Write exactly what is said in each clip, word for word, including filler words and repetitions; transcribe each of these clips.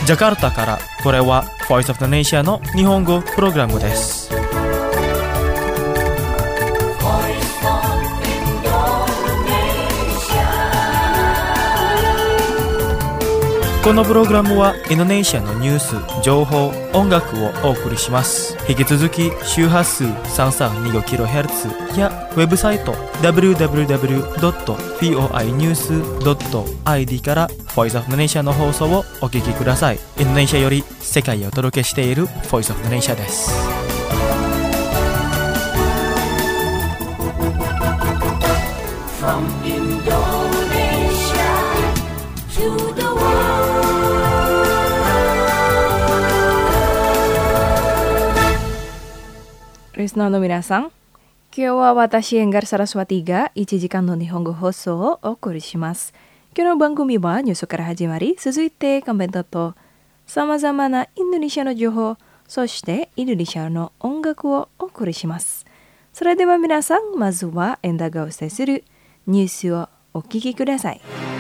ジャカルタからこれは Voice of the Nation の日本語プログラムです。このプログラムはインドネシアのニュース、情報、音楽をお送りします。引き続き周波数 さんさんにごキロヘルツ やウェブサイト ダブリューダブリューダブリュードットフォーアイニュースドットアイディー から Voice of the Nation の放送をお聞きください。インドネシアより世界をお届けしている Voice of the Nation です。From Indonesia to the worldリスナーの皆さん、今日は私エンガルサラスワティがいちじかんの日本語放送をお送りします。今日の番組はニュースから始まり、続いてコメントとさまざまなインドネシアの情報、そしてインドネシアの音楽をお送りします。それでは皆さん、まずはエンダがお伝えするニュースをお聞きください。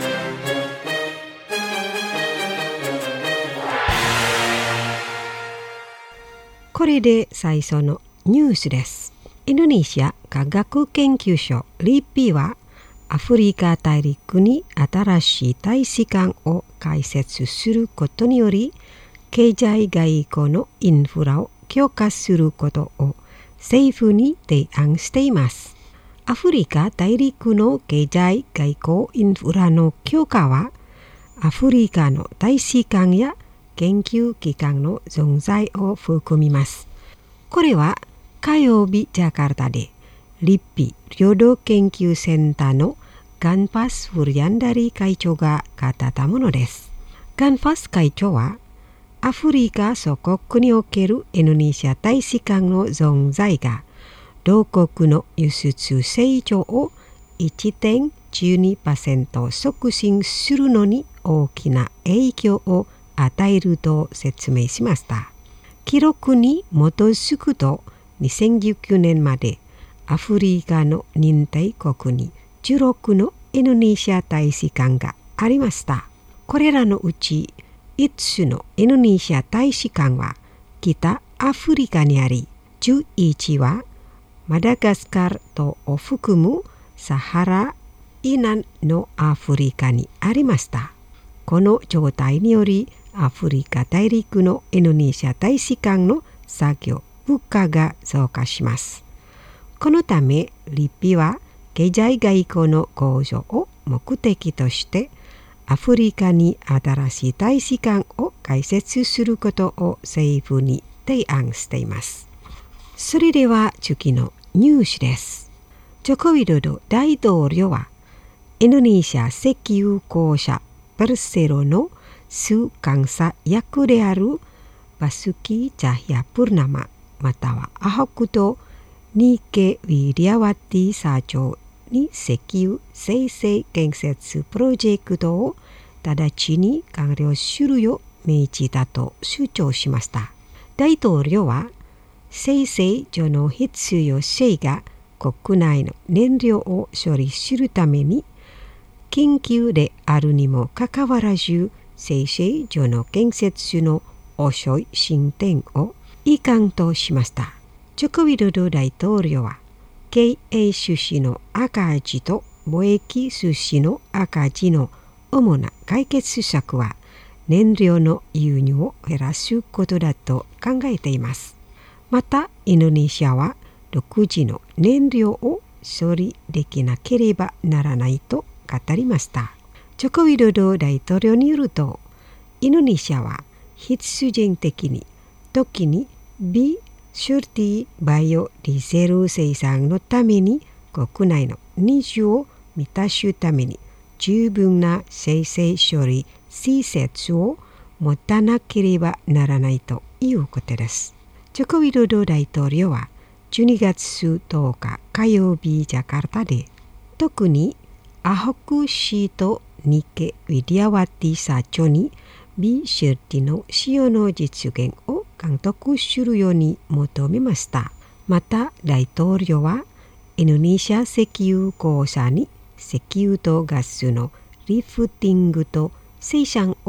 これで最初のニュースです。インドネシア科学研究所リッピーはアフリカ大陸に新しい大使館を開設することにより、経済外交のインフラを強化することを政府に提案しています。アフリカ大陸の経済外交インフラの強化は、アフリカの大使館や研究機関の存在を含みます。これは火曜日ジャカルタでリッピ領土研究センターのガンパス・フリアンダリ会長が語ったものです。ガンパス会長はアフリカ諸国におけるインドネシア大使館の存在が同国の輸出成長を いってんいちにパーセント 促進するのに大きな影響を与えると説明しました。記録に基づくとにせんじゅうきゅうねんまでアフリカの認定国にじゅうろくのインドネシア大使館がありました。これらのうちいつつのインドネシア大使館は北アフリカにあり、じゅういちはマダガスカル島を含むサハラ以南のアフリカにありました。この状態によりアフリカ大陸のインドネシア大使館の作業物価が増加します。このためリッピは経済外交の向上を目的としてアフリカに新しい大使館を開設することを政府に提案しています。それでは次のニュースです。ジョコウィドド大統領はインドネシア石油公社ペルセロの主監査役であるバスキー・チャヒャ・プルナマまたはアホクとニケ・ウィリアワティ社長に石油生成建設プロジェクトを直ちに完了するよう命じたと主張しました。大統領は生成所の必要性が国内の燃料を処理するために緊急であるにもかかわらず生成所の建設の遅い進展を遺憾としました。ジョコウィドド大統領は経営収支の赤字と貿易収支の赤字の主な解決策は燃料の輸入を減らすことだと考えています。またインドネシアは独自の燃料を処理できなければならないと語りました。ジョコウィドド大統領によると、インドネシアは必然的に時にビシュルティバイオディーゼル生産のために国内のニーズを満たすために十分な生成処理施設を持たなければならないということです。ジョコウィドド大統領はじゅうにがつとおか火曜日ジャカルタで特にアホク氏とニケ・ウィリアワティ社長にビシュルティの使用の実現を監督するように求めました。また大統領はインドネシア石油公社に石油とガスのリフティングと生産を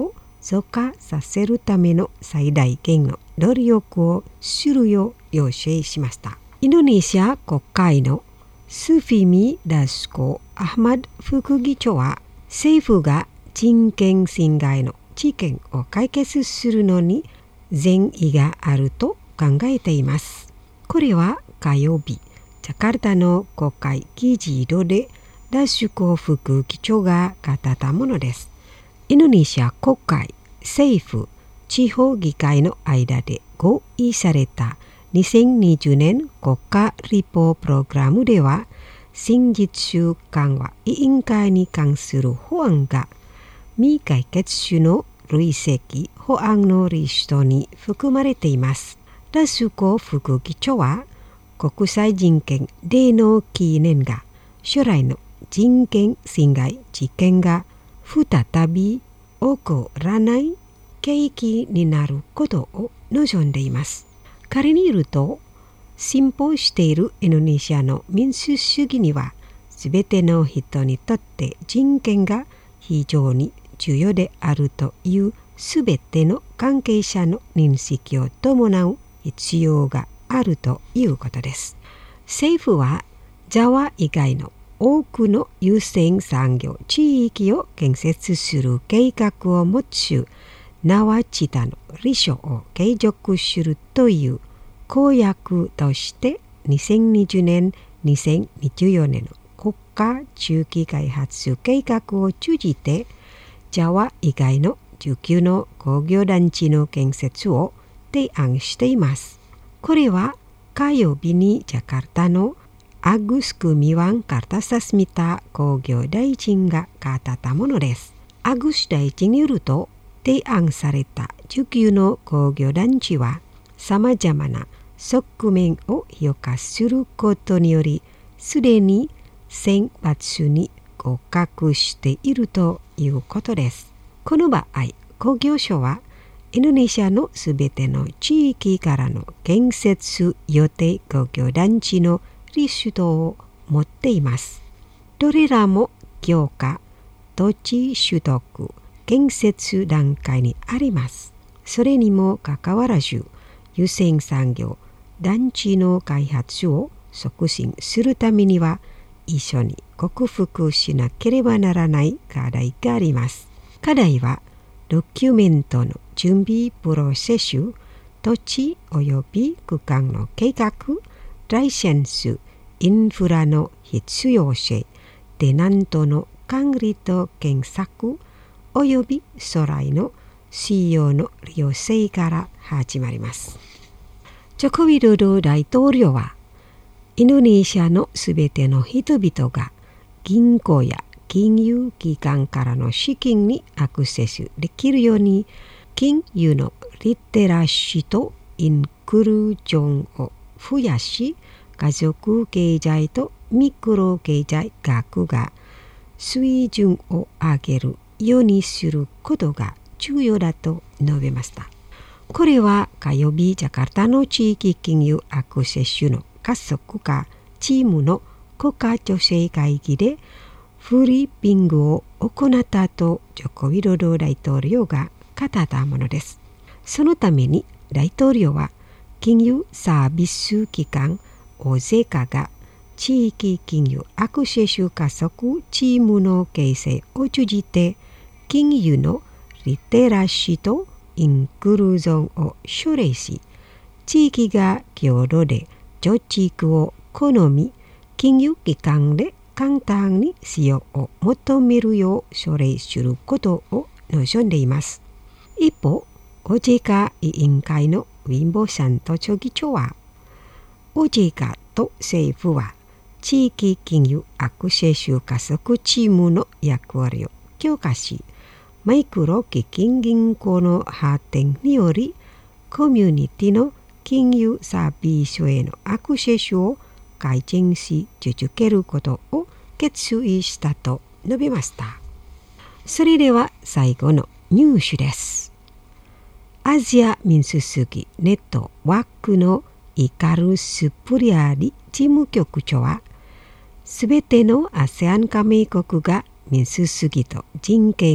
増加させるための最大限の努力をするよう要請しました。インドネシア国会のスフィミ・ダスコ・アハマド副議長は、政府が人権侵害の事件を解決するのに善意があると考えています。これは火曜日、ジャカルタの国会議事堂でダスコ副議長が語ったものです。インドネシア国会、政府、地方議会の間で合意されたにせんにじゅうねん国家立法プログラムでは、真実緩和委員会に関する法案が未解決種の累積法案のリストに含まれています。ダスコ副議長は、国際人権デーの記念が将来の人権侵害事件が再び起こらない契機になることを望んでいます。彼によると、進歩しているインドネシアの民主主義には、すべての人にとって人権が非常に重要であるというすべての関係者の認識を伴う必要があるということです。政府は、ジャワ以外の多くの優先産業地域を建設する計画を持つナワチタの理想を継続するという公約としてにせんにじゅうねん、にせんにじゅうよねんの国家中期開発計画を通じてジャワ以外のじゅうきゅうの工業団地の建設を提案しています。これは火曜日にジャカルタのアグスクミワンカルタサスミタ工業大臣が語ったものです。アグス大臣によると、提案されたじゅうきゅうの工業団地はさまざまな側面を評価することにより、すでに選抜に合格しているということです。この場合、工業省はインドネシアのすべての地域からの建設予定工業団地のリストを持っています。どれらも強化、土地取得、建設段階にあります。それにもかかわらず、優先産業団地の開発を促進するためには、一緒に克服しなければならない課題があります。課題は、ドキュメントの準備プロセス、土地及び区間の計画、ライセンス、インフラの必要性、テナントの管理と検索、および将来の使用の利用性から始まります。ジョコビドド大統領は、インドネシアのすべての人々が銀行や金融機関からの資金にアクセスできるように、金融のリテラシーとインクルージョンを増やし、家族経済とミクロ経済学が水準を上げるようにすることが重要だと述べました。これは火曜日ジャカルタの地域金融アクセスの加速化チームの国家女性会議でフリッピングを行ったとジョコウィドド大統領が語ったものです。そのために大統領は金融サービス機関オゼカが地域金融アクセス加速チームの形成を通じて金融のリテラシーとインクルージョンを奨励し、地域が共同で貯蓄を好み、金融機関で簡単に使用を求めるよう奨励することを望んでいます。一方、オジェカ委員会のウィンボサントチョ議長は、オジェカと政府は地域金融アクセス加速チームの役割を強化し、マイクロ基金銀行の発展により、コミュニティの金融サービスへのアクセスを改善し続けることを決意したと述べました。それでは最後のニュースです。アジア民主主義ネットワークのイカルス・プリアリ事務局長は、すべての アセアン 加盟国が民主主義と人権の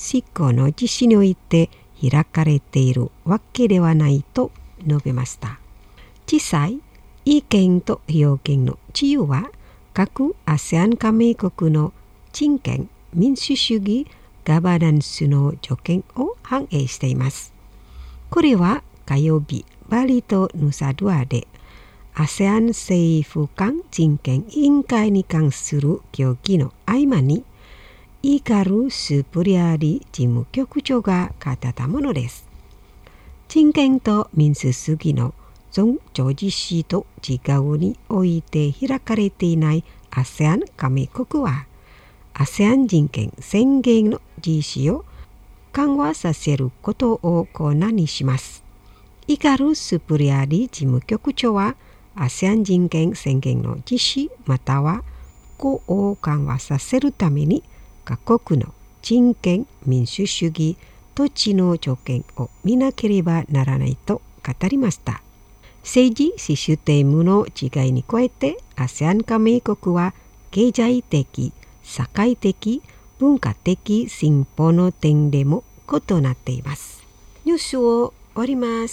執行の実施において開かれているわけではないと述べました。実際、意見と表現の自由は各 アセアン 加盟国の人権・民主主義ガバナンスの条件を反映しています。これは火曜日、バリとヌサドゥアで アセアン 政府間人権委員会に関する協議の合間にイカル・スプリアリ事務局長が語ったものです。人権と民主主義の尊重実施と違うにおいて開かれていない アセアン 加盟国は アセアン 人権宣言の実施を緩和させることを困難にします。イカル・スプリアリ事務局長は アセアン 人権宣言の実施またはこう緩和させるために各国の人権・民主主義・土地の条件を見なければならないと語りました。政治・システムの違いに加えて アセアン 加盟国は経済的、社会的、文化的進歩の点でも異なっています。ニュースを終わります。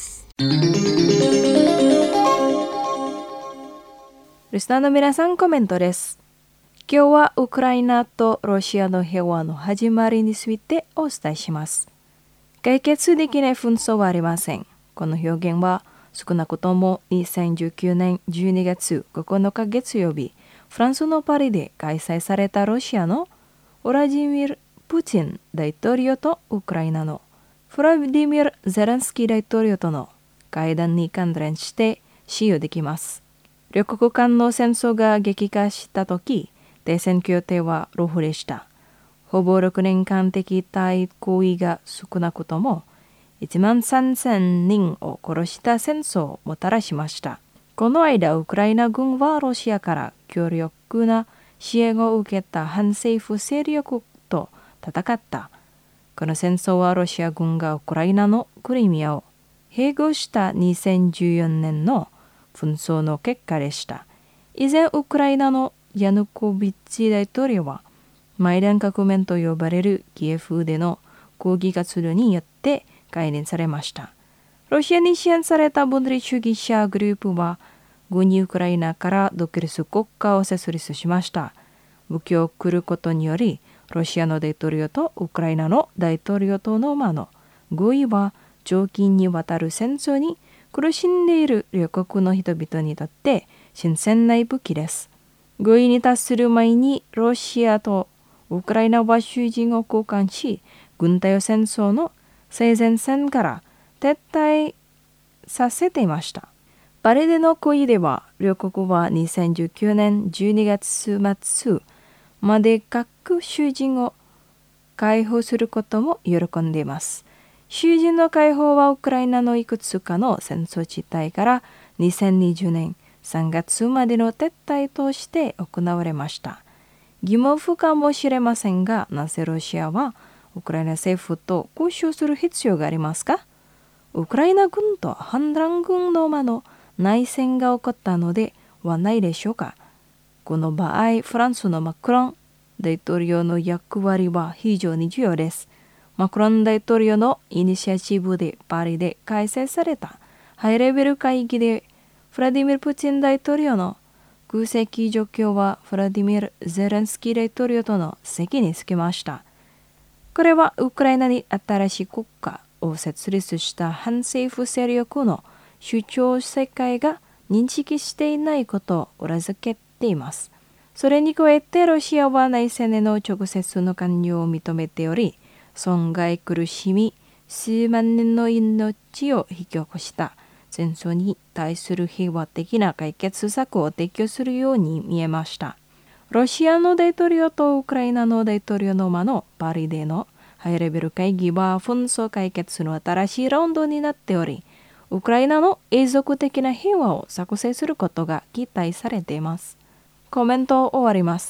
リスナーの皆さん、コメントです。今日はウクライナとロシアの平和の始まりについてお伝えします。解決できない紛争はありません。この表現は少なくともにせんじゅうきゅうねんじゅうにがつここのか月曜日、フランスのパリで開催されたロシアのウラジミル・プーチン大統領とウクライナのフラディミル・ゼレンスキー大統領との会談に関連して使用できます。両国間の戦争が激化したとき、停戦協定はロフでした。ほぼろくねんかん敵対行為が少なくともいちまんさんぜんにんを殺した戦争をもたらしました。この間、ウクライナ軍はロシアから強力な支援を受けた反政府勢力と戦った。この戦争はロシア軍がウクライナのクリミアを併合したにせんじゅうよねんの紛争の結果でした。以前、ウクライナのヤヌコビッチ大統領はマイダン革命と呼ばれるキエフでの抗議活動によって解任されました。ロシアに支援された分離主義者グループは軍にウクライナから独立国家を設立しました。武器を送ることによりロシアの大統領とウクライナの大統領との間の合意は長期にわたる戦争に苦しんでいる両国の人々にとって新鮮な武器です。合意に達する前にロシアとウクライナは囚人を交換し、軍隊を戦争の最前線から撤退させていました。パリでの合意では、両国はにせんじゅうきゅうねんじゅうにがつ末まで各囚人を解放することも喜んでいます。囚人の解放はウクライナのいくつかの戦争地帯からにせんにじゅうねんさんがつまでの撤退として行われました。疑問符かもしれませんが、なぜロシアはウクライナ政府と交渉する必要がありますか？ウクライナ軍と反乱軍の間の内戦が起こったのではないでしょうか。この場合、フランスのマクロン大統領の役割は非常に重要です。マクロン大統領のイニシアチブでパリで開催されたハイレベル会議で、フラディミル・プーチン大統領の空席状況はフラディミル・ゼレンスキー大統領との席につきました。これはウクライナに新しい国家を設立した反政府勢力の主張世界が認識していないことを裏付けています。それに加えてロシアは内戦への直接の関与を認めており、損害苦しみ数万人の命を引き起こした戦争に対する平和的な解決策を提供するように見えました。ロシアの大統領とウクライナの大統領の間のパリでのハイレベル会議は紛争解決の新しいラウンドになっており、ウクライナの永続的な平和を作成することが期待されています。コメントを終わります。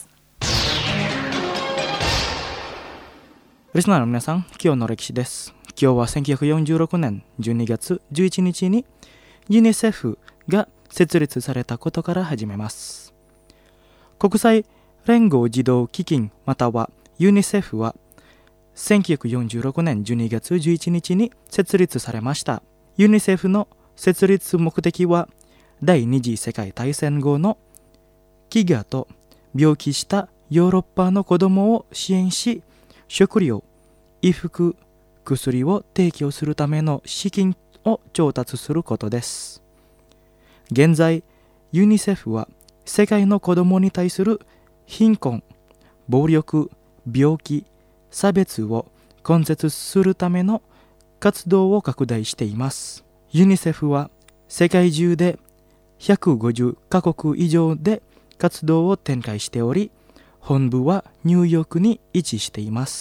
リスナーの皆さん、今日の歴史です。今日はせんきゅうひゃくよんじゅうろくねんじゅうにがつじゅういちにちにユニセフが設立されたことから始めます。国際連合児童基金またはユニセフはせんきゅうひゃくよんじゅうろくねんじゅうにがつじゅういちにちに設立されました。ユニセフの設立目的は第二次世界大戦後の飢餓と病気したヨーロッパの子供を支援し、食料、衣服、薬を提供するための資金を調達することです。現在、ユニセフは世界の子供に対する貧困、暴力、病気、差別を根絶するための活動を拡大しています。ユニセフは世界中でひゃくごじゅっかこく以上で活動を展開しており、本部はニューヨークに位置しています。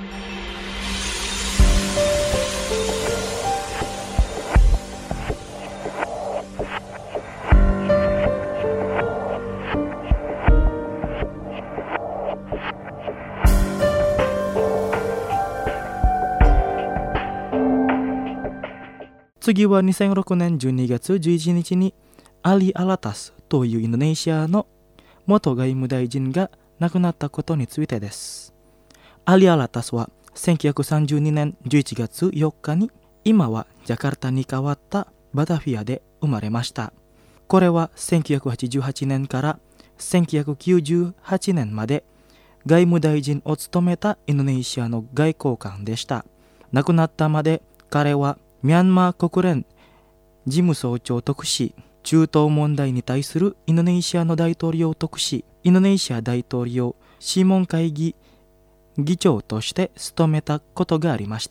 次はにせんろくねんじゅうにがつじゅういちにちにアリ・アラタスというインドネシアの元外務大臣が亡くなったことについてです。アリ・アラタスはせんきゅうひゃくさんじゅうにねんじゅういちがつよっかに今はジャカルタに変わったバタフィアで生まれました。これはせんきゅうひゃくはちじゅうはちねんからせんきゅうひゃくきゅうじゅうはちねんまで外務大臣を務めたインドネシアの外交官でした。亡くなったまで彼はミャンマー国連事務総長特使、中東問題に対するインドネシアの大統領特使、インドネシア大統領諮問会議議長として務めたことがありました。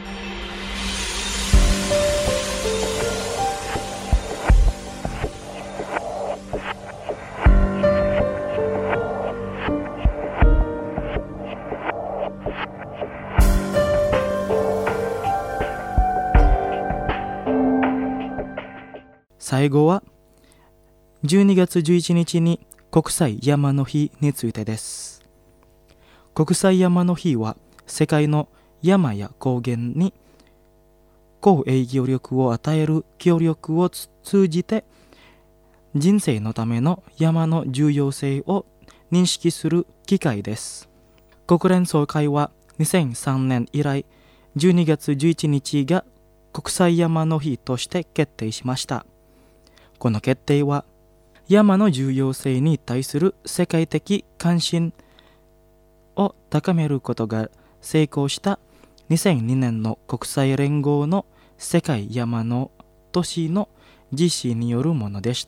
最後はじゅうにがつじゅういちにちに国際山の日についてです。国際山の日は世界の山や高原に高影響力を与える協力を通じて人生のための山の重要性を認識する機会です。国連総会はにせんさんねん以来じゅうにがつじゅういちにちが国際山の日として決定しました。この決定は山の重要性に対する世界的関心を高めることが成功したにせんにねんの国際連合の世界山の年の実施によるものでした。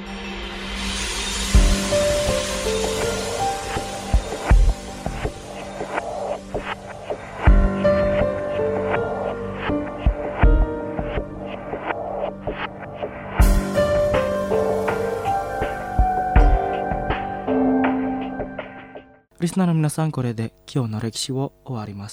リスナーの皆さん、これで今日の歴史を終わります。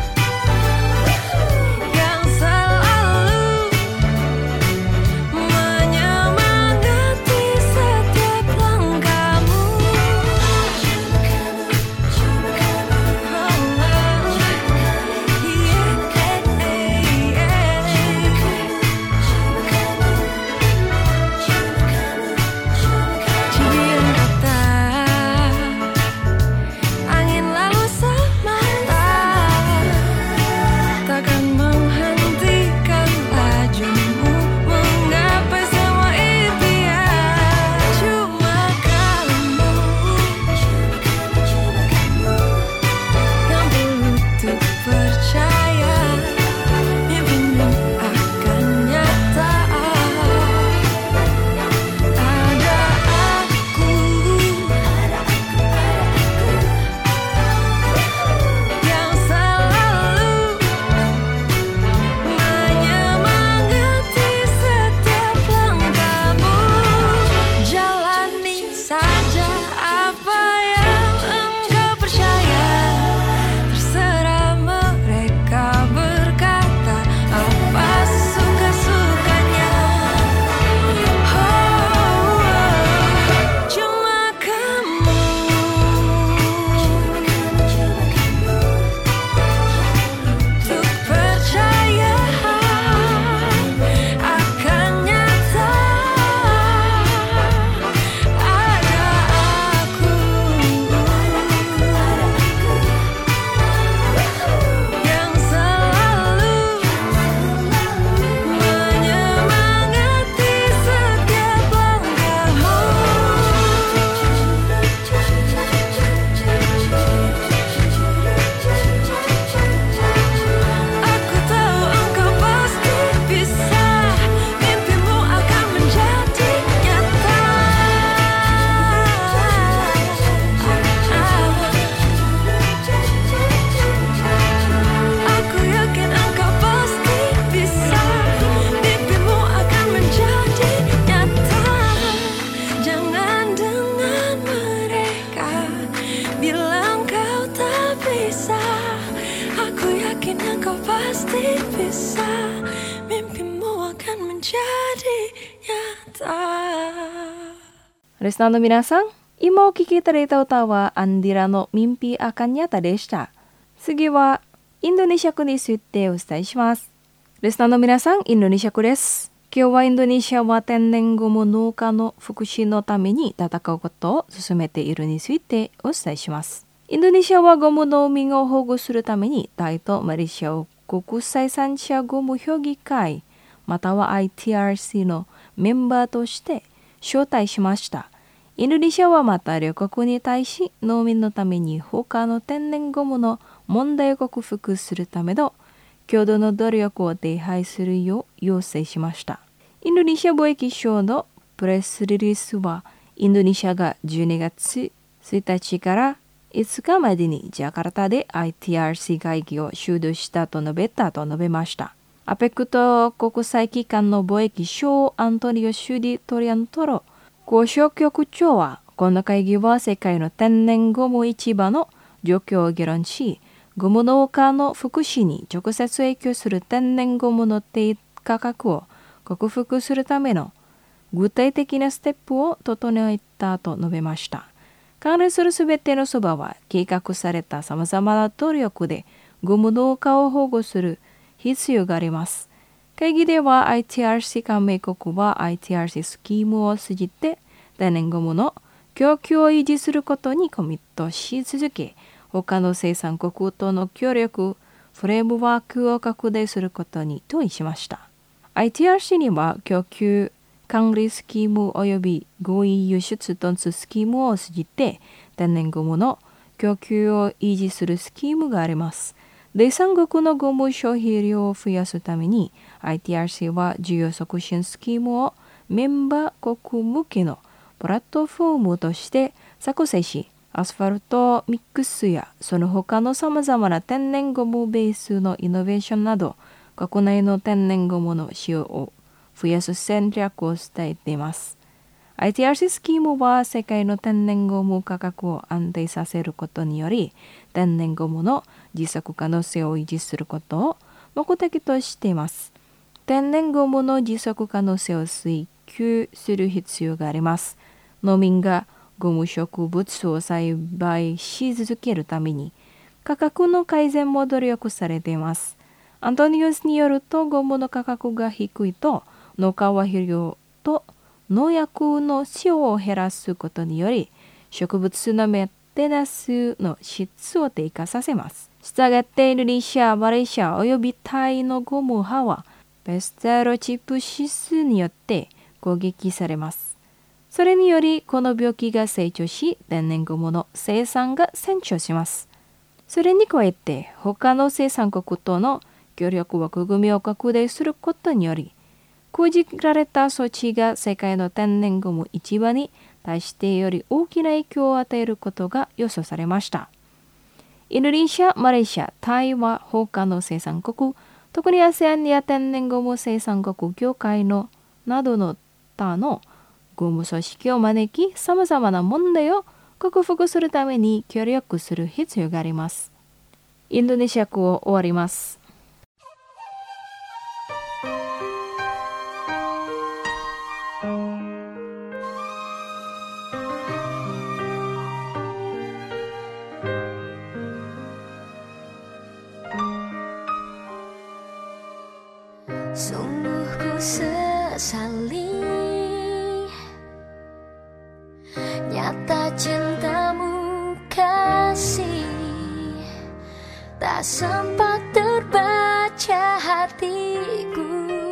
Yang selalu menjadi nyata. Listenerの皆さん、今お聞きいただいた歌はアンディラのMimpi Akan Nyataでした。次はインドネシア語についてお伝えします。リスナーの皆さん、インドネシア語です。今日はインドネシアは天然ゴム農家の福祉のために戦うことを進めているについてお伝えします。インドネシアはゴム農民を保護するためにタイとマレーシアを国際産地ゴム評議会または アイティーアールシー のメンバーとして招待しました。インドネシアはまた両国に対し農民のために他の天然ゴムの問題を克服するための共同の努力を手配するよう要請しました。インドネシア貿易省のプレスリリースはインドネシアがじゅうにがつついたちからいつかまでにジャカルタで アイティーアールシー 会議を主導したと述べたと述べました。アペックと国際機関の貿易相アントニオ・シュディトリアントロ交渉局長はこの会議は世界の天然ゴム市場の状況を議論し、ゴム農家の福祉に直接影響する天然ゴムの低価格を克服するための具体的なステップを整えたと述べました。関連するすべてのそばは計画されたさまざまな努力でゴム農家を保護する必要があります。会議では アイティーアールシー 加盟国は アイティーアールシー スキームを通じて天然ゴムの供給を維持することにコミットし続け、他の生産国との協力、フレームワークを拡大することに同意しました。アイティーアールシー には供給管理スキーム及び合意輸出トンススキームを通じて天然ゴムの供給を維持するスキームがあります。第三国のゴム消費量を増やすために アイティーアールシー は需要促進スキームをメンバー国向けのプラットフォームとして作成し、アスファルトミックスやその他のさまざまな天然ゴムベースのイノベーションなど国内の天然ゴムの使用を増やす戦略を伝えています。アイティーアールシー スキームは世界の天然ゴム価格を安定させることにより天然ゴムの持続可能性を維持することを目的としています。天然ゴムの持続可能性を追求する必要があります。農民がゴム植物を栽培し続けるために価格の改善も努力されています。アントニオスによるとゴムの価格が低いと農家は肥料と農薬の使用を減らすことにより植物のメンテナンスの質を低下させます。したがってインドネシア、マレーシアおよびタイのゴム葉はペステロチップ指数によって攻撃されます。それによりこの病気が成長し天然ゴムの生産が減少します。それに加えて他の生産国との協力枠組みを拡大することにより講じられた措置が世界の天然ゴム市場に対してより大きな影響を与えることが予想されました。インドネシア、マレーシア、タイは他の生産国、特に アセアン や天然ゴム生産国協会のなどの他のゴム組織を招き、さまざまな問題を克服するために協力する必要があります。インドネシア語を終わります。 Sungguh ku sesali nyata cintamu kasih tak sempat terbaca hatiku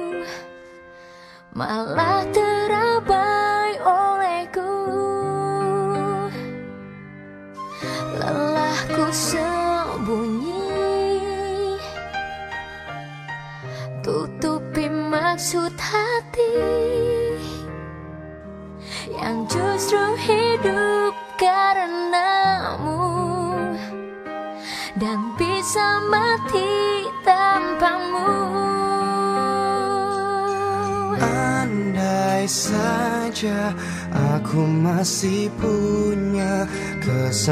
malah terabai olehku lelahku sembunyi tutupi maksud hati yang justru hidup karenamu dan bisa mati tanpamu. Andai saja aku masih punya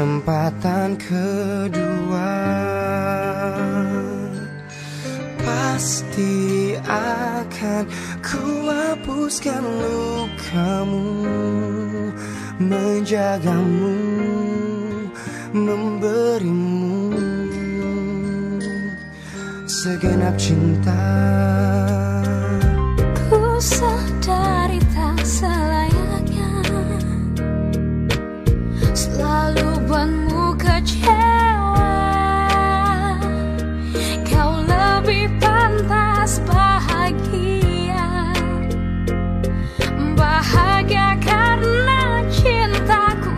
kesempatan kedua, Pasti akan ku hapuskan lukamu, menjagamu, memberimu segenap cinta. Ku sadari tak selayaknya selalu buatmu kecewa. Kau lebih pantas bahagia, bahagia karena cintaku.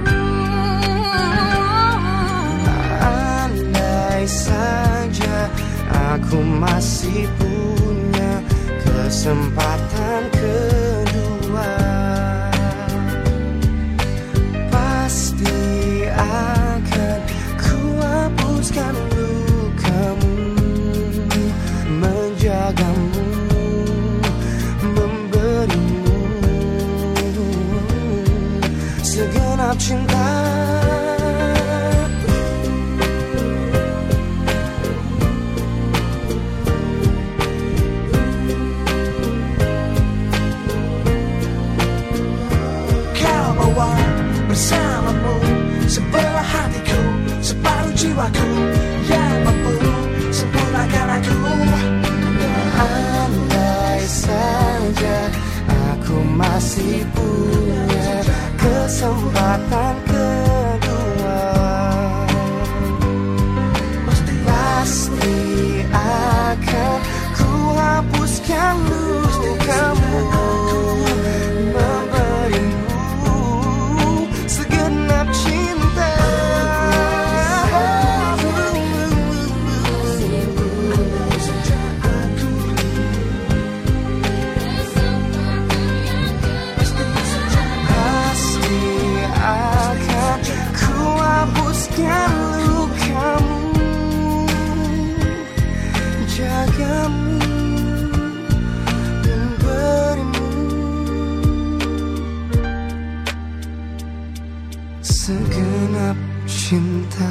Andai saja aku masih punya kesempatan kedua, pasti akan ku hapuskan lukamu, menjagamu, memberimu segenap cinta. Bersamamu, sebelah hatiku, separuh jiwaku yang mampu sempurnakan aku. Andai saja aku masih punya kesempatan kedua, pasti akan ku hapuskan lukamu, segenap cinta.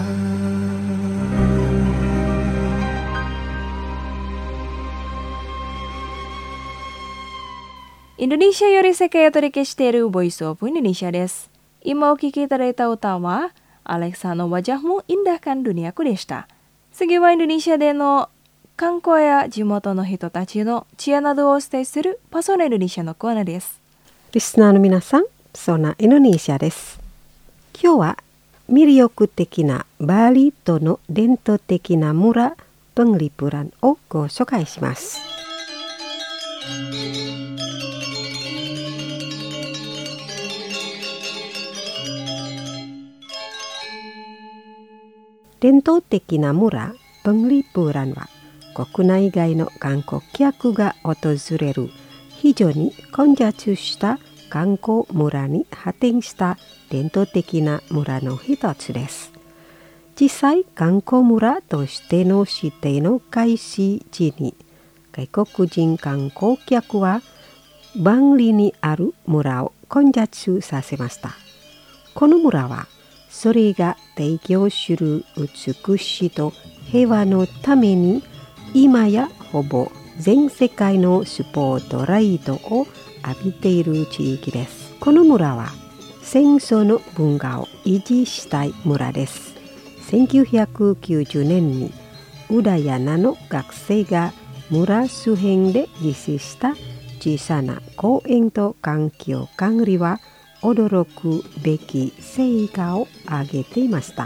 Indonesia yori sekai o torike shiteru Voice of Indonesia desu. Ima o kiki itadaita uta wa Alexa no Wajahmu Indahkan Duniaku deshita. Sugi wa Indonesia de no kankou ya jimoto no hito tachi no chiya nado o osutei suru Persona Indonesia no koona desu. リスナーの皆さん、ソナインドネシアです。今日は魅力的なバリ島の伝統的な村ペンリプランをご紹介します。伝統的な村ペンリプランは国内外の観光客が訪れる非常に混雑した観光村に発展した伝統的な村の一つです。実際、観光村としての指定の開始時に、外国人観光客は万里にある村を混雑させました。この村は、それが提供する美しさと平和のために、今やほぼ全世界のスポットライトを浴びている地域です。この村は戦争の文化を維持したい村です。せんきゅうひゃくきゅうじゅうねんにウダヤナの学生が村周辺で実施した小さな公園と環境管理は驚くべき成果を上げていました。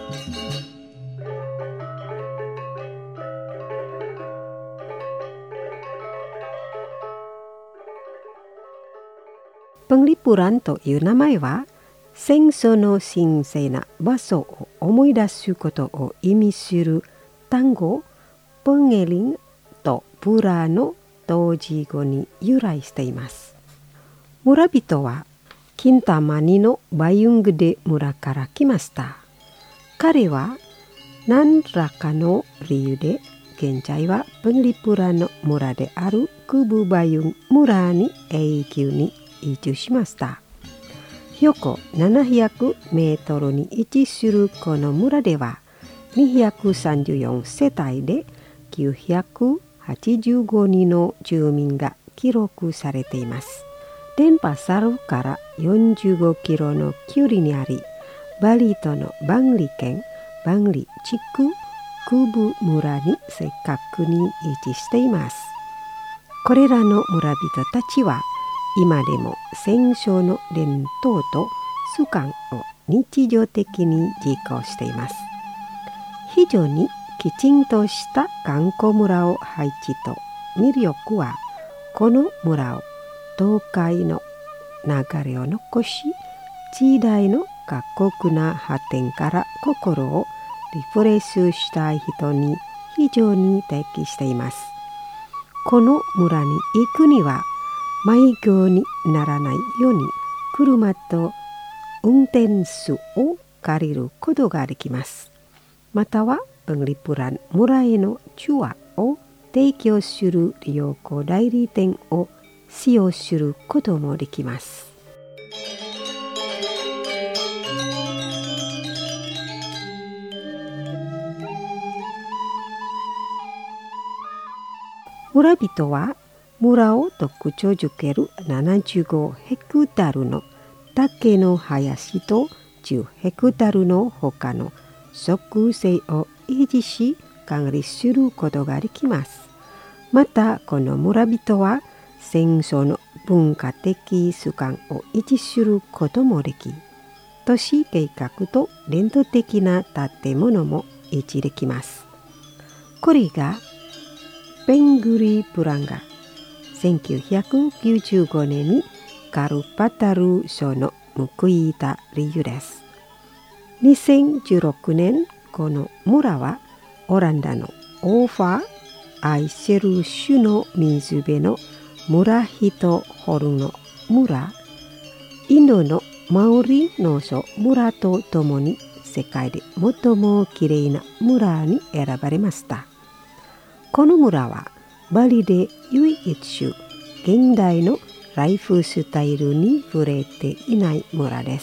ペンリプランという名前は戦争の神聖な場所を思い出すことを意味する単語ペンゲリンとプラの同時語に由来しています。村人はキンタマニのバユングデ村から来ました。彼は何らかの理由で現在はペンリプランの村であるクブバユン村に永久に移住しました。標高ななひゃくメートルに位置するこの村ではにひゃくさんじゅうよんせたいできゅうひゃくはちじゅうごにんの住民が記録されています。デンパサルからよんじゅうごキロの距離にあり、バリ島のバンリ県バンリ地区クブ村に正確に位置しています。これらの村人たちは今でも戦争の伝統と習慣を日常的に実行しています。非常にきちんとした観光村を配置と魅力は、この村を東海の流れを残し、時代の過酷な発展から心をリフレッシュしたい人に非常に適しています。この村に行くには迷子にならないように車と運転手を借りることができます。またはペンリプラン村へのツアーを提供する旅行代理店を使用することもできます。村人は村を特徴づけるななじゅうごヘクタールの竹の林とじゅうヘクタールの他の植生を維持し管理することができます。またこの村人は戦争の文化的習慣を維持することもでき、都市計画と伝統的な建物も維持できます。これがペングリプランがせんきゅうひゃくきゅうじゅうごねんにカルパタル賞の報いた理由です。にせんじゅうろくねん、この村はオランダのオーファー・アイセル種の水辺の村人ホルの村、インドのマオリの祖村とともに世界で最もきれいな村に選ばれました。この村はバリで唯一現代のライフスタイルに触れていない村です。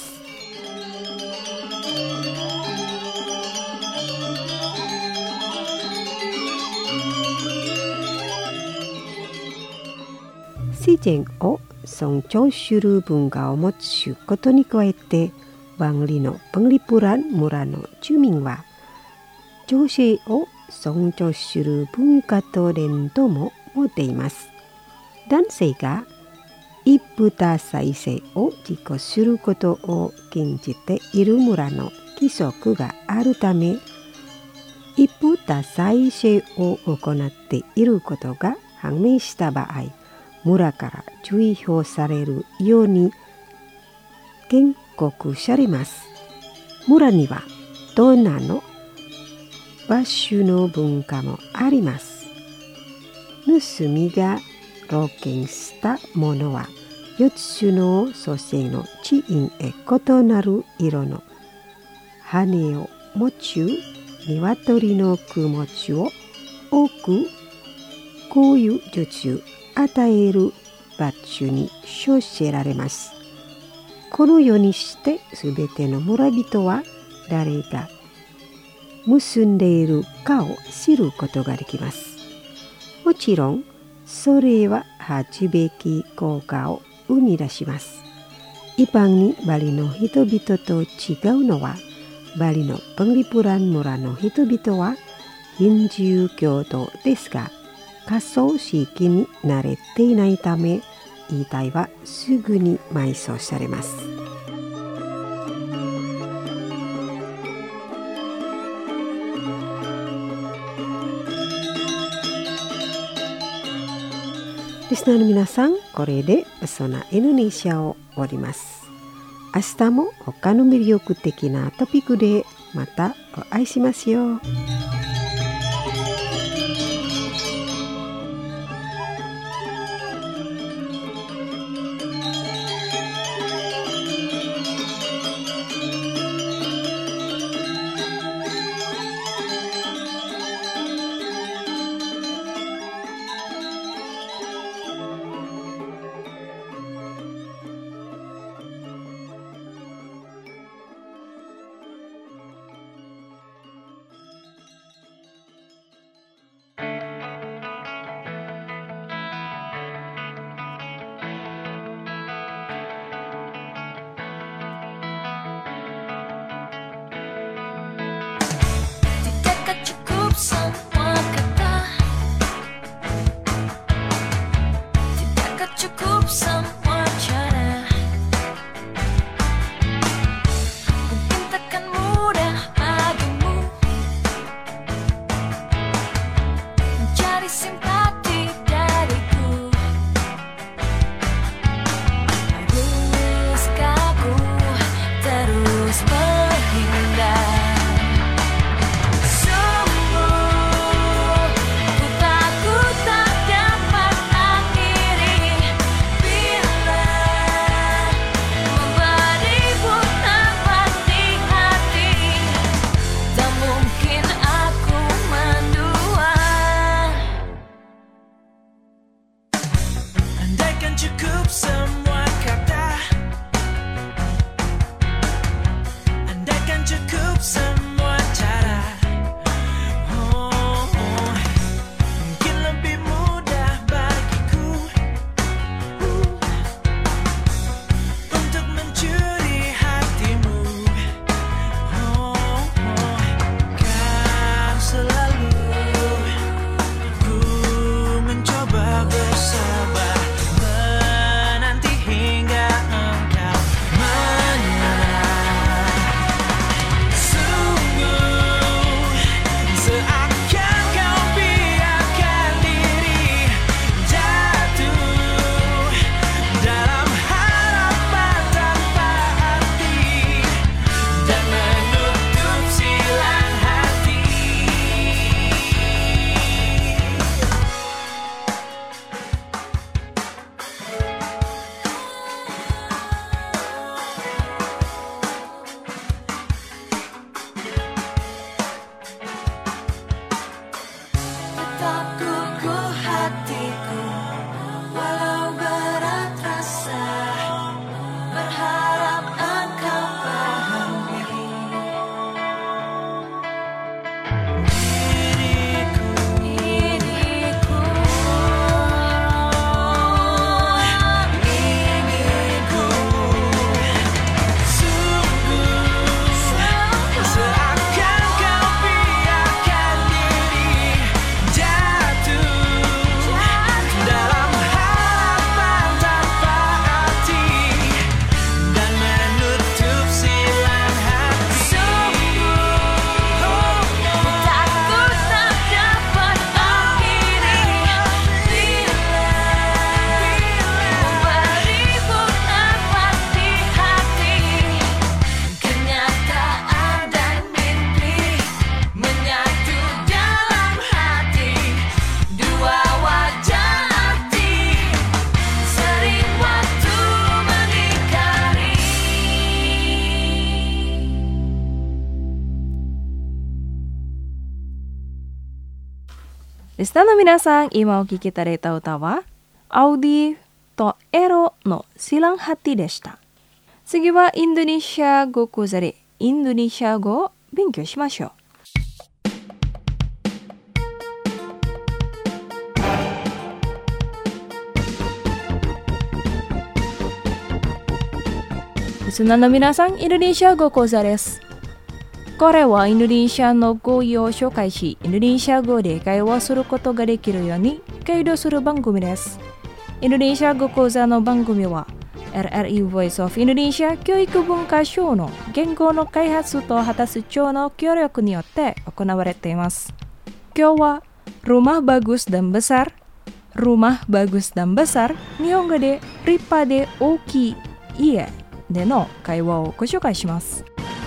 自然を尊重する文化を持つことに加えて、バンリのペンリプラン村の住民は女性を尊重する文化と伝統も持っています。男性が一夫多妻制を実行することを禁じている村の規則があるため、一夫多妻制を行っていることが判明した場合、村から注意表されるように警告されます。村にはドナのバシュの文化もあります。盗みが露見したものはよっつの祖先の地因へ異なる色の羽を持つ鶏の供物を多くこういう術与えるバッジに処せられます。このようにしてすべての村人は誰が結んでいるかを知ることができます。もちろんそれは恥べき効果を生み出します。一般にバリの人々と違うのは、バリのペンリプラン村の人々はヒンドゥー教徒ですが、仮葬式に慣れていないため、遺体はすぐに埋葬されます。リスナーの皆さん、これでそなインドネシアを終わります。明日も他の魅力的なトピックでまたお会いしますよ。 Tidakkah cukup semua kata? Tidakkah cukup semua cara? Mungkin takkan mudah bagimu mencari simpati dariku. Haruskah ku terus menghindar? Sungguh ku takut tak dapat akhiri bila memberimu tempat di hati. Tak mungkin aku mendua. Andaikan cukup semua kata, andaikan cukup semua cara, oh, oh, mungkin lebih mudah bagiku uh, untuk mencuri hatimu. Oh, oh, kau selalu ku mencoba bersabar menanti hingga engkau menyerah. Sungguh seakan kau biarkan diri jatuh dalam harapan tanpa arti dan menutup silang hati. Tetap kukuh hatiku, walau berat rasa, berharap engkau pahami. Diriku, Diriku inginku sungguh seakan kau biarkan diri jatuh dalam harapan tanpa arti dan menutup silang hati. takut tak dapat akhiri bila memberimu tempat di hati. Kenyataan dan mimpi menyatu dalam hati, dua wajah hati sering waktu mengingkari. リスナーの皆さん、今お聴きいただいた歌は、アウディとエロのシランハティでした。次はインドネシア語講座でインドネシア語を勉強しましょう。リスナーの皆さん、インドネシア語講座です。これはインドネシアの語彙を紹介し、インドネシア語で会話することができるようにガイドする番組です。インドネシア語講座の番組は エルエルイー Voice of Indonesia 教育文化省の言語の開発と果たす庁の協力によって行われています。今日は Rumah Bagus dan Besar Rumah Bagus dan Besar 日本語で立派で大きい家での会話をご紹介します。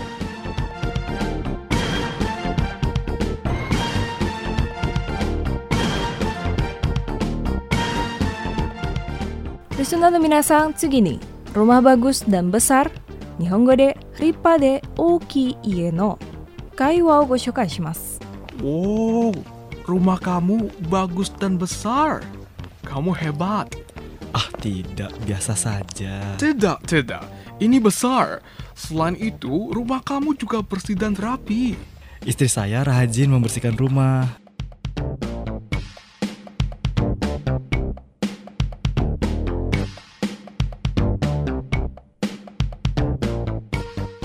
リスナーの皆さん、次に Rumah Bagus dan Besar 日本語で立派で大きい家の会話をご紹介します。 Oh, rumah kamu bagus dan besar. Kamu hebat. Ah, tidak, biasa saja. Tidak, tidak. Ini besar. Selain itu, rumah kamu juga bersih dan rapi. Istri saya rajin membersihkan rumah.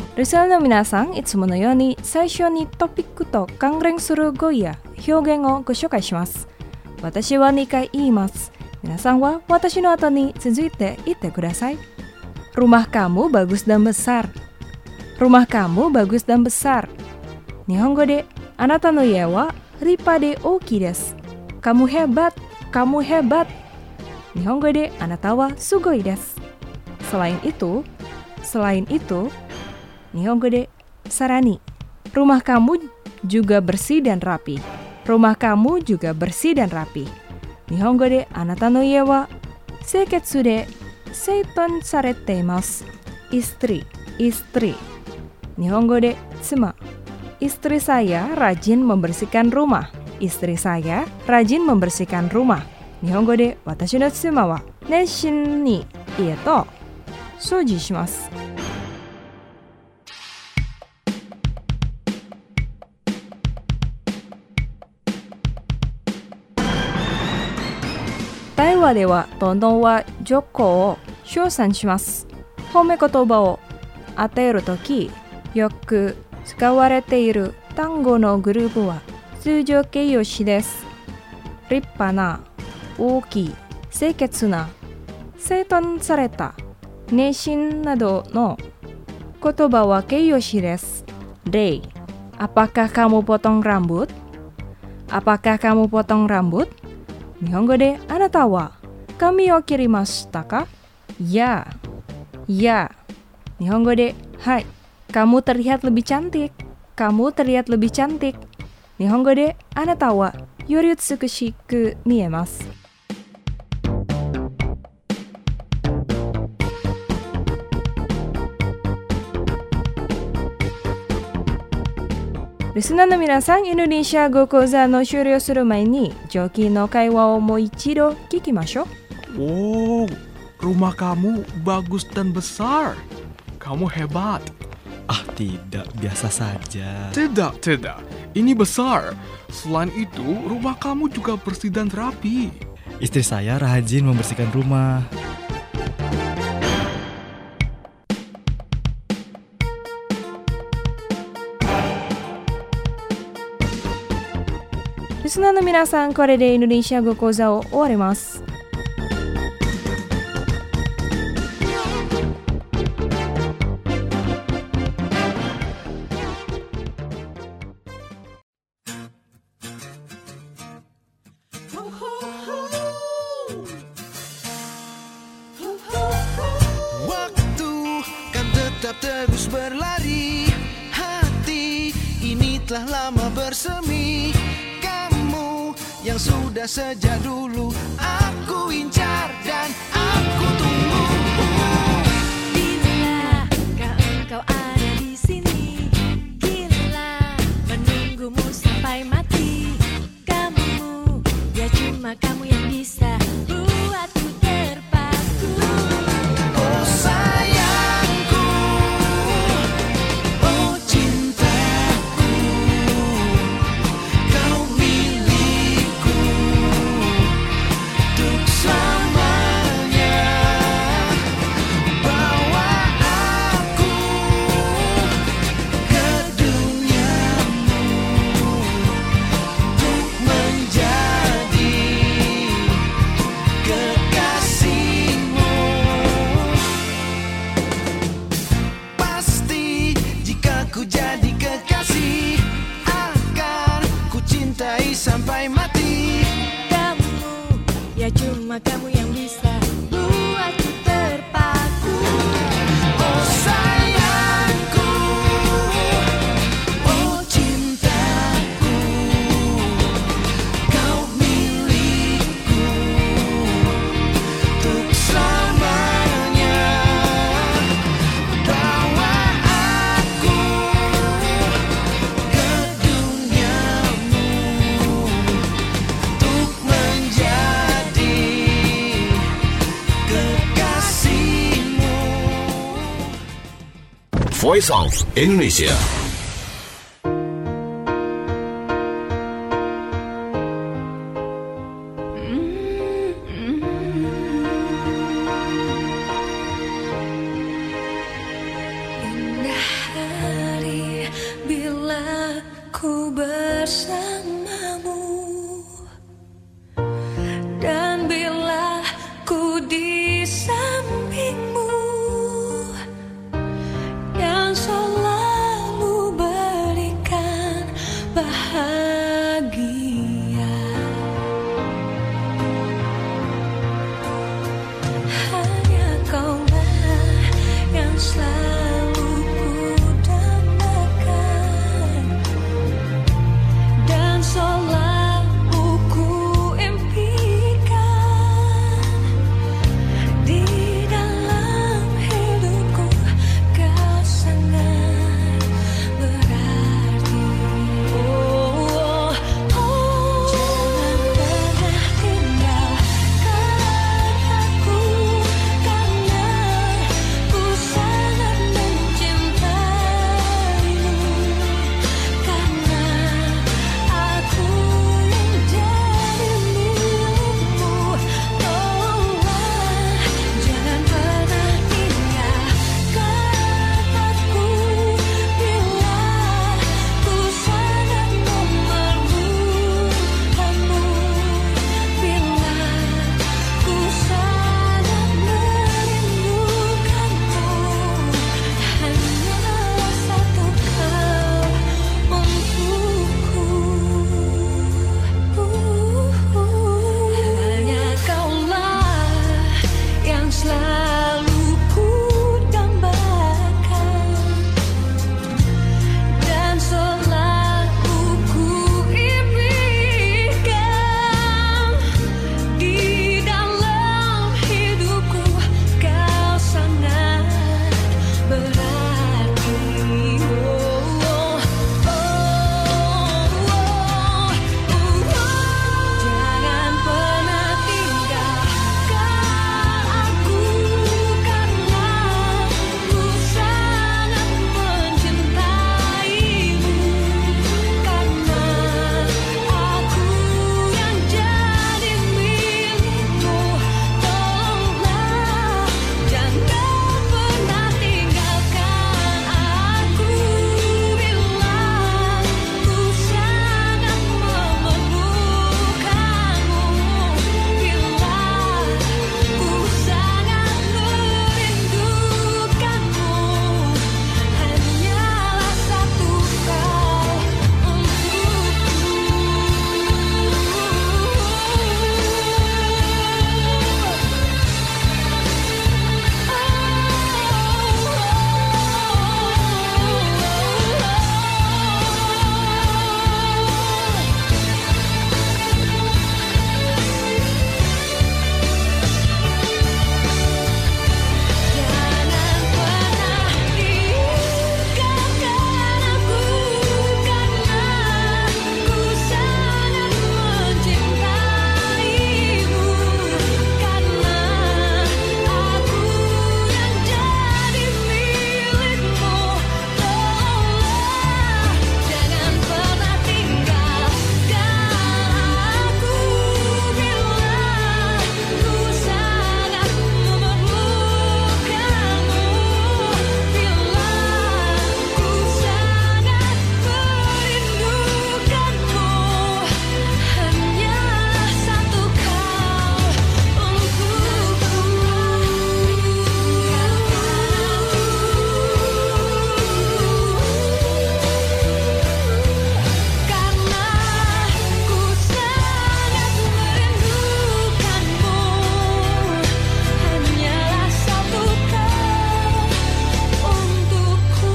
リスナーの皆さん、いつものように最初にトピックと関連する語彙や表現をご紹介します。私はにかい言います。皆さんは私の後に続いて言ってください。Rumah kamu bagus dan besar. Rumah kamu bagus dan besar. 日本語で、あなたの家は立派で大きいです。Kamu hebat, kamu hebat. 日本語で、あなたはすごいです。Selain itu, selain itu, 日本語で、さらに、rumah kamu juga bersih dan rapi. Rumah kamu juga bersih dan rapi. 日本語で、あなたの家は清潔で整頓されています。Istri, istri. 日本語で、妻。Istri saya rajin membersihkan rumah. Istri saya rajin membersihkan rumah. 日本語で、私の妻は熱心に家と掃除します。対話ではどんどんは助語を称賛します。褒め言葉を与えるとき、よく使われている単語のグループは通常形容詞です。立派な、大きい、清潔な、整頓された、熱心などの言葉は形容詞です。例、apakah kamu potong rambut? Apakah kamu potong rambut?日本語で、あなたは髪を切りましたか？や、や。日本語で、はい。Kamu terlihat lebih cantik. Kamu terlihat lebih cantik. 日本語で、あなたはより美しく見えます。リスナーの皆さん、インドネシア語講座の終了する前に、上記の会話をもう一度聞きましょう。 Oh, rumah kamu bagus dan besar. Kamu hebat. Ah, tidak, biasa saja. Tidak, tidak. Ini besar. Selain itu, rumah kamu juga bersih dan rapi. Istri saya rajin membersihkan rumah. Listenerの皆さん、これでインドネシア語講座を終わります。 Waktu kan tetap terus berlari. Hati ini telah lama bersemi. Kamu yang sudah sejak dulu aku incar dan aku tunggu. Bila engkau ada di sini, gila menunggumu sampai mati. Kamu, ya cuma kamu yang bisa buatku terpaku. Oh sayangku, oh cintaku, kau milikku untuk selamanya. Bawa aku ke duniamu untuk menjadi kekasihmu. Pasti jika ku jadi kekasih, akan ku cintai sampai mati. Kamu, ya cuma kamu yang bisa buatku terpaku. Oh sayangku, oh cintaku, kau milikku untuk selamanya. Bawa aku ke duniamu untuk menjadi kekasihmu. Voice of Indonesia. Indah selalu ku dambakan dan selalu ku impikan. Di dalam hidupku kau sangat berarti. Oh, oh, oh, oh, oh. Jangan pernah tinggalkan aku, karena ku sangat mencintaimu, karena aku yang jadi milikmu. Tolonglah jangan pernah tinggalkan aku, bila ku sangat memerlukanmu, bila ku sangat merindukanmu. Hanyalah satu kau Jangan pernah tinggalkan aku, karena ku sangat mencintaimu, karena aku yang jadi milikmu. Tolonglah jangan pernah tinggalkan aku, bila ku sangat memerlukanmu, bila ku sangat merindukanmu. Hanyalah satu kau untukku, karena ku sangat merindukanmu. Hanyalah satu kau untukku.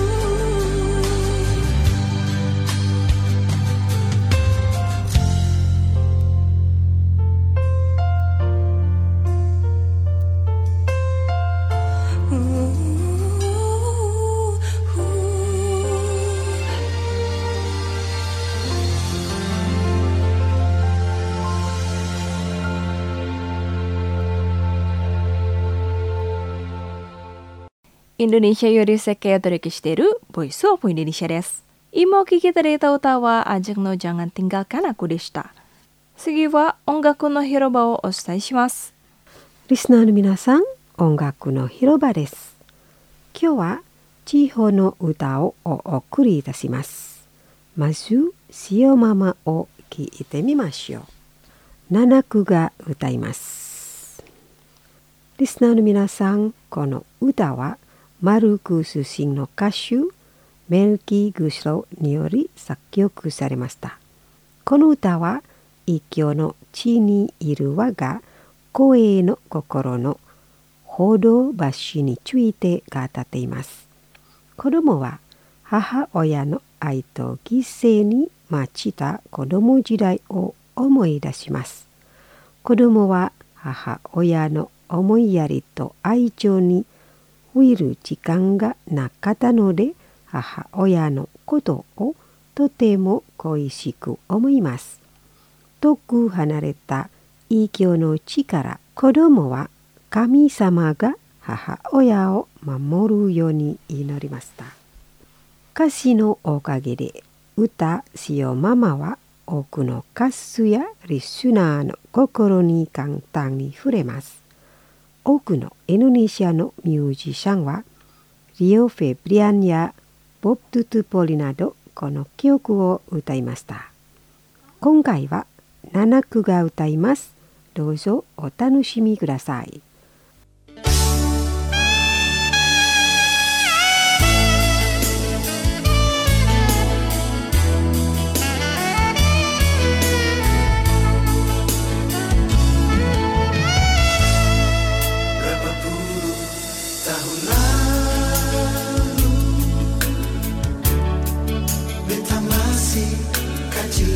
Indonesia Yoriseke お届けしているボイスオブインドネシアです。今お聴きいただいた歌はアジェクのJangan Tinggalkan Akuでした。次は音楽の広場をお伝えします。 リスナーの皆さん、音楽の広場です。今日は地方の歌をお送りいたします。まず、塩ママを聴いてみましょう。七区が歌います。リスナーの皆さん、この歌はマルク出身の歌手メルキー・グスローにより作曲されました。この歌は異教の地にいる我が声の心の報道橋について語っています。子供は母親の愛と犠牲に満ちた子供時代を思い出します。子供は母親の思いやりと愛情に触れる時間がなかったので、母親のことをとても恋しく思います。遠く離れた異教の地から子供は神様が母親を守るように祈りました。歌詞のおかげで歌塩ママは多くの歌手やリスナーの心に簡単に触れます。多くのインドネシアのミュージシャンはリオ・フェブリアンやボブ・トゥトゥポリなどこの曲を歌いました。今回は七区が歌います。どうぞお楽しみください。 Tahun lalu beta masih kecil,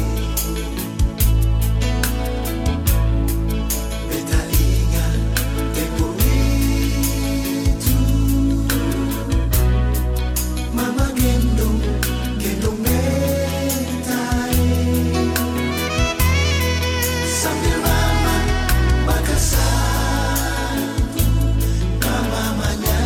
beta ingat tempo itu mama gendong gendong beta sambil mama makan satu, mama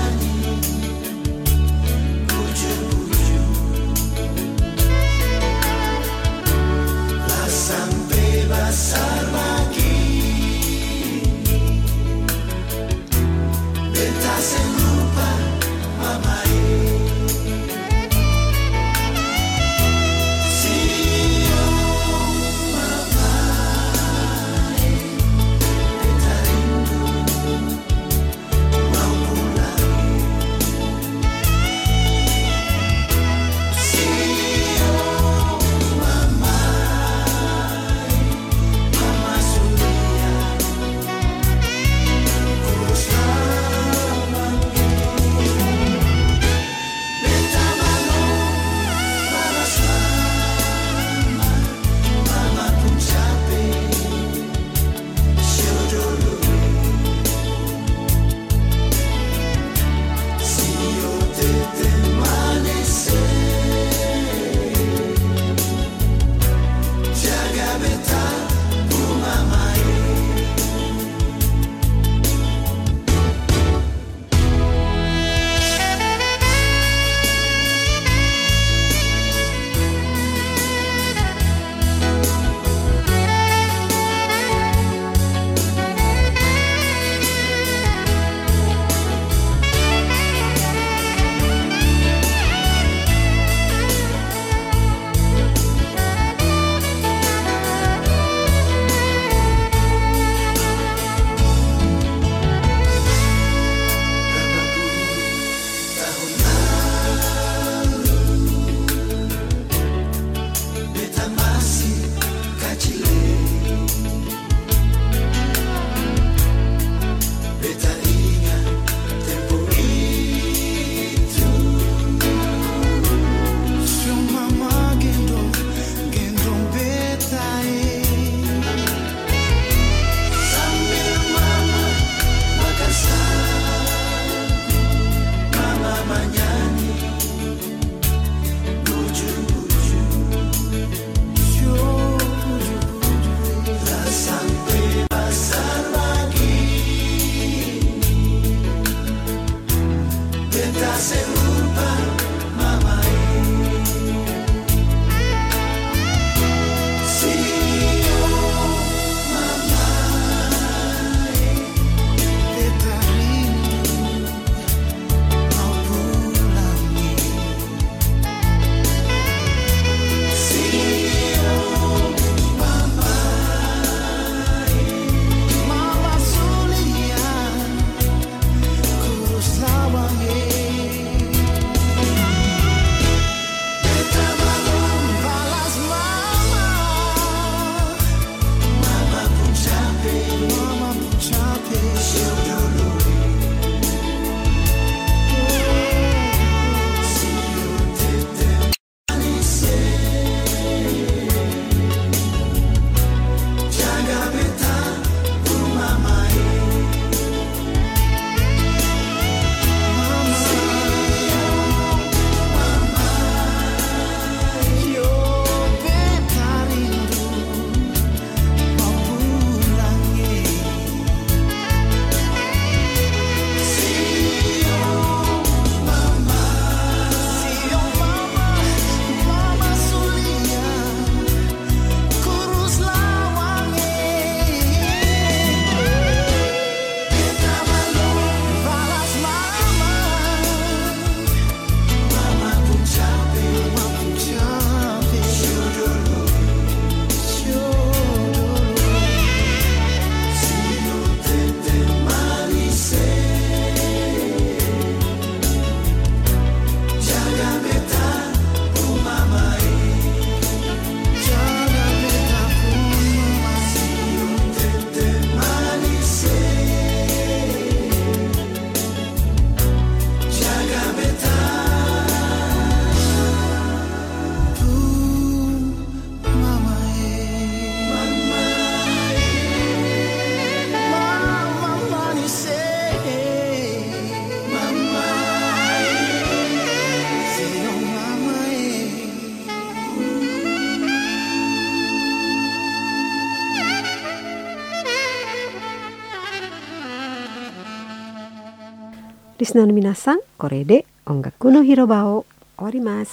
リスナーの皆さん、これで音楽の広場を終わります。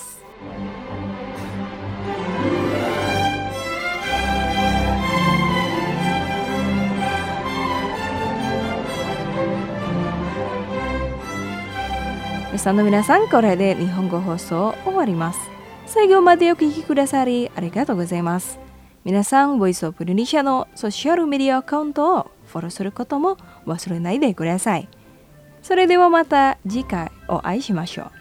リスナーの皆さん、これで日本語放送終わります。最後までお聞きくださりありがとうございます。皆さん、ボイスオブインドネシアのソーシャルメディアアカウントをフォローすることも忘れないでください。それではまた次回お会いしましょう。